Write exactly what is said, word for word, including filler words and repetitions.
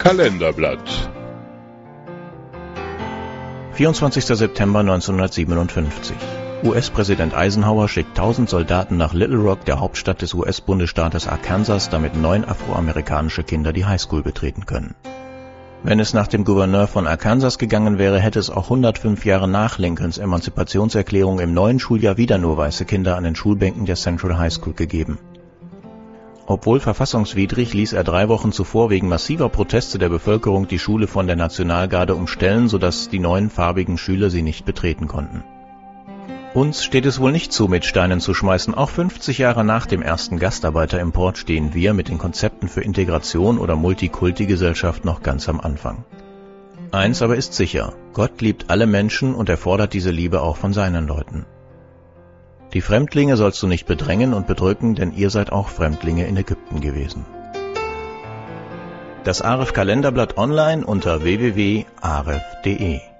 Kalenderblatt. vierundzwanzigster September neunzehnhundertsiebenundfünfzig. U S-Präsident Eisenhower schickt tausend Soldaten nach Little Rock, der Hauptstadt des U S-Bundesstaates Arkansas, damit neun afroamerikanische Kinder die Highschool betreten können. Wenn es nach dem Gouverneur von Arkansas gegangen wäre, hätte es auch hundertfünf Jahre nach Lincolns Emanzipationserklärung im neuen Schuljahr wieder nur weiße Kinder an den Schulbänken der Central High School gegeben. Obwohl verfassungswidrig, ließ er drei Wochen zuvor wegen massiver Proteste der Bevölkerung die Schule von der Nationalgarde umstellen, sodass die neuen farbigen Schüler sie nicht betreten konnten. Uns steht es wohl nicht zu, mit Steinen zu schmeißen. Auch fünfzig Jahre nach dem ersten Gastarbeiter-Import stehen wir mit den Konzepten für Integration oder Multikulti-Gesellschaft noch ganz am Anfang. Eins aber ist sicher: Gott liebt alle Menschen und er fordert diese Liebe auch von seinen Leuten. Die Fremdlinge sollst du nicht bedrängen und bedrücken, denn ihr seid auch Fremdlinge in Ägypten gewesen. Das Aref Kalenderblatt online unter w w w punkt aref punkt de